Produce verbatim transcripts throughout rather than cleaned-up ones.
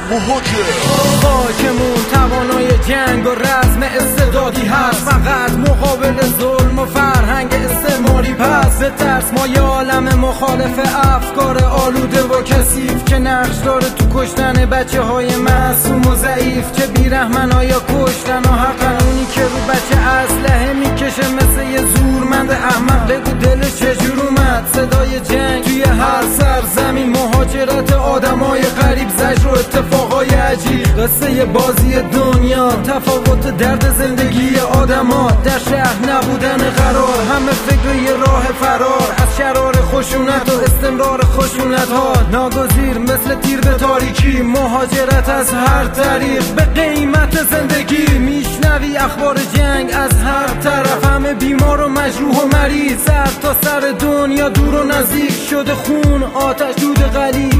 خاکمون توانای جنگ و رزم استعدادی هست، فقط مقابل ظلم و فرهنگ استعماری. پس به ترس ما یه عالم مخالف افکار آلوده و کثیف که نقش داره تو کشتن بچه های معصوم و ضعیف، چه بیرحمنا یا کشتن و حقا اونی که رو بچه اسلحه میکشه مثل یه زورمند احمق. بگو دلش چجور اومد صدای جنگ توی هر سرزمین، مهاجرت آدمای غریب، زجر و اتفاقای عجیب، قصه بازی دنیا، تفاوت درد زندگی آدما، در شهر نبودن قرار، همه فکر یه راه فرار از شرار خشونت و استمرار خشونت ها، ناگزیر مثل تیر به تاریکی، مهاجرت از هر طریق به قیمت زندگی. میشنوی اخبار جنگ از هر طرف، همه بیمار و مجروح و مریض، سر تا سر دنیا دور و نزدیک شده خون، آتش، دود غلیظ.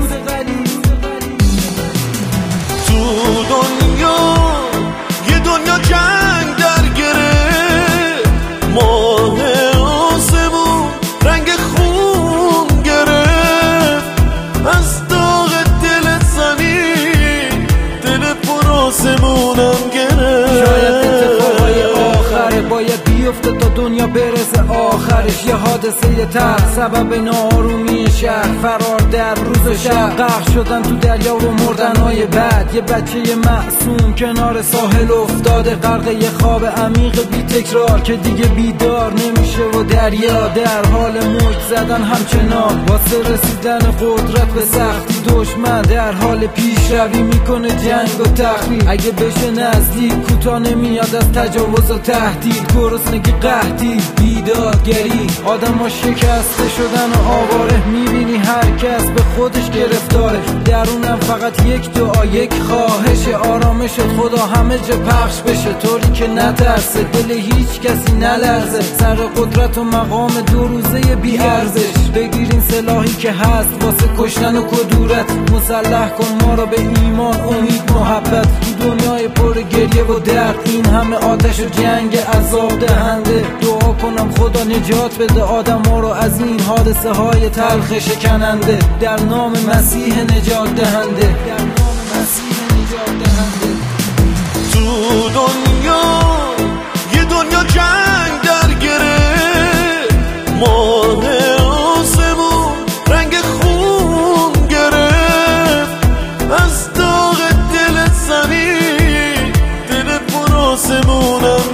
تو دنیا یه دنیا جنگ در گرفت، ماه آسمون رنگ خون گرفت، از داغ دل زمین دل پر آسمونم گرفت. شاید اتفاقای آخره باید بیفته تا دنیا برسه آخرش، یه حادثه یه تر سبب ناآرومی شهر، فرار در روز و شب، غرق شدن تو دریا و مردنهای بعد، یه بچه معصوم کنار ساحل افتاده، غرق یه خواب عمیق بی تکرار که دیگه بیدار نمیشه و دریا در حال موج زدن همچنان، واسه رسیدن قدرت به سختی دشمن در حال پیشروی میکنه جنگ و تخریب، اگه بشه نزدیک کوتاه نمیاد از تجاوز و تهدید، گرسنگی، قحطی، بیدادگری، آدم ها شکسته شدن و آواره، میبینی هر کس به خودش گرفتاره، درونم فقط یک دعا، یک خواهش، آرامش خدا همه جا پخش بشه، طوری که نترسه، دل هیچ کسی نلرزه، سر قدرت و مقام دو روزه بی ارزش، بگیرین سلاحی که هست واسه کشتن و کدورت، مسلح کن ما را به ایمان، امید، محبت، تو دنیای پر گریه و درد، این همه آتش و جنگ عذاب دهنده، دعا کنم خدا نجات بده آدم ها رو از این حادثه های تلخ شکننده، در نام مسیح نجات دهنده، در نام مسیح نجات دهنده. تو دنیا یه دنیا جنگ در گرفت، ماه آسمون رنگ خون گرفت، از داغ دل زمین دل پر آسمونم